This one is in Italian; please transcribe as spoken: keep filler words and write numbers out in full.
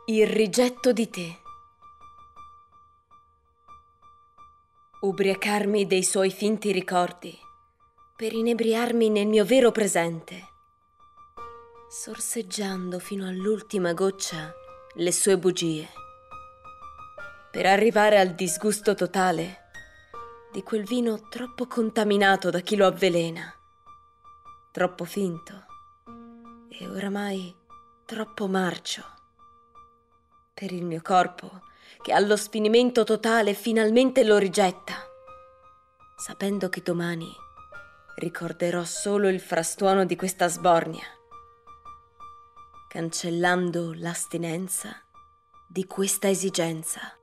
Il rigetto di te. Ubriacarmi dei suoi finti ricordi per inebriarmi nel mio vero presente, sorseggiando fino all'ultima goccia le sue bugie, per arrivare al disgusto totale di quel vino troppo contaminato da chi lo avvelena, troppo finto e oramai troppo marcio per il mio corpo che allo sfinimento totale finalmente lo rigetta, sapendo che domani ricorderò solo il frastuono di questa sbornia, cancellando l'astinenza di questa esigenza.